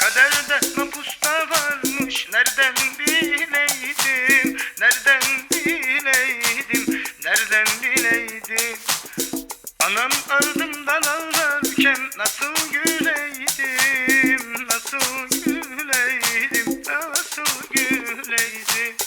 Kaderde mapusta varmış, nereden bileydim, nereden bileydim, nereden bileydim. Anam ardımdan ağlarken nasıl güleydim, nasıl güleydim, nasıl güleydim.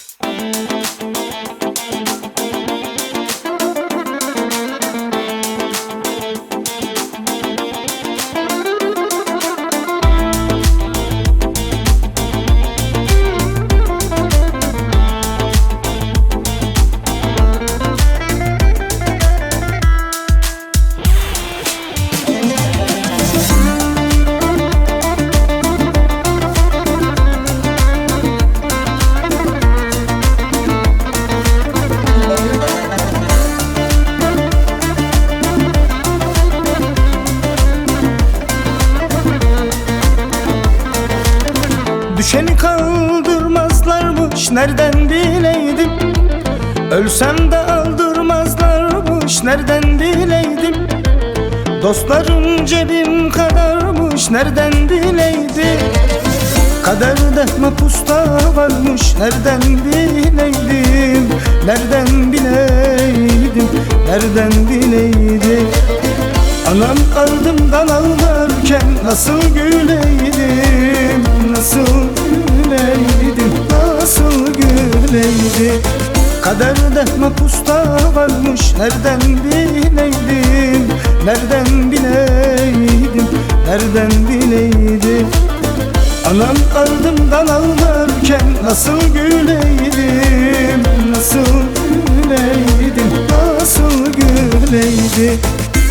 Düşeni kaldırmazlarmış, nereden bileydim. Ölsem de aldırmazlarmış, nereden bileydim. Dostlarım cebim kadarmış, nereden bileydim. Kaderde mapusta varmış, nereden bileydim. Nereden bileydim, nereden bileydim. Anam ardımdan ağlarken nasıl güleydim, nasıl güleydim, nasıl güleydim. Kaderde mapusta varmış, nereden bileydim, nereden bileydim, nereden bileydim. Anam ardımdan ağlarken nasıl güleydim, nasıl güleydim, nasıl güleydim.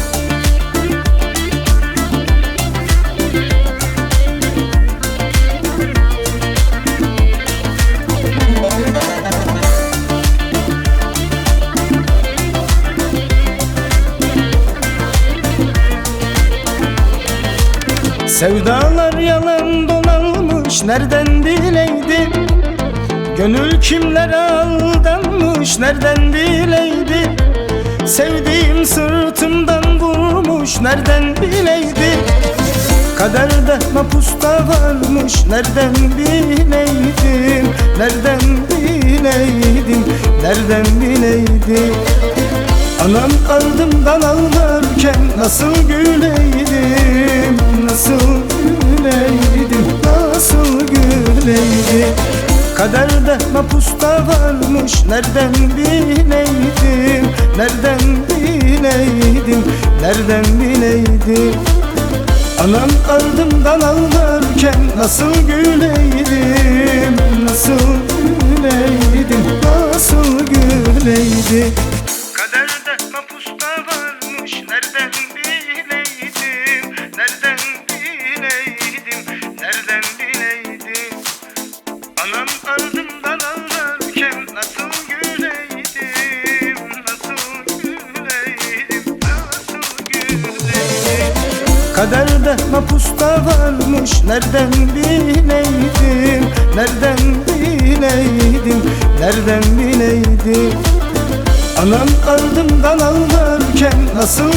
Sevdalar yalan dolanmış, nereden bileydim. Gönül kimlere aldanmış, nereden bileydim. Sevdiğim sırtımdan vurmuş, nereden bileydim. Kaderde mapusta varmış, nereden bileydim. Nereden bileydim, nereden bileydim. Anam ardımdan ağlarken nasıl güleydim, nasıl güleydim, nasıl güleydim. Kaderde mapusta varmış, nereden bileydim, nereden bileydim, nereden bileydim. Anam ardımdan ağlarken nasıl güleydim, nasıl güleydim, nasıl güleydim. Kaderde mapusta varmış, nereden bileydim, nereden bileydim, nereden bileydim. Anam ardımdan ağlarken nasıl güleydim, nasıl güleydim, nasıl güleydim. Kaderde mapusta varmış, nereden bileydim, nereden bileydim, nereden bileydim. Anam ardımdan ağlarken nasıl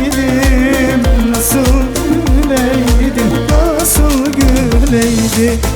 güleydim, nasıl güleydim, nasıl güleydim.